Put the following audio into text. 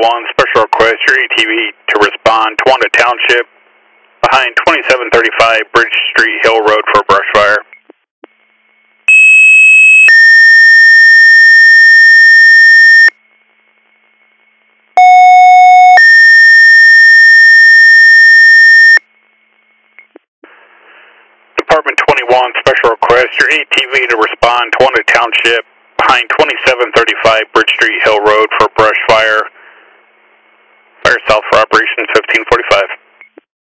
special request your ATV to respond to Wanda Township behind 2735 Bridge Street Hill Road for a brush fire. Department 21 special request your ATV to respond to Wanda Township behind 2735 Bridge Street Hill Road for a brush fire. Fire south for operations 1545.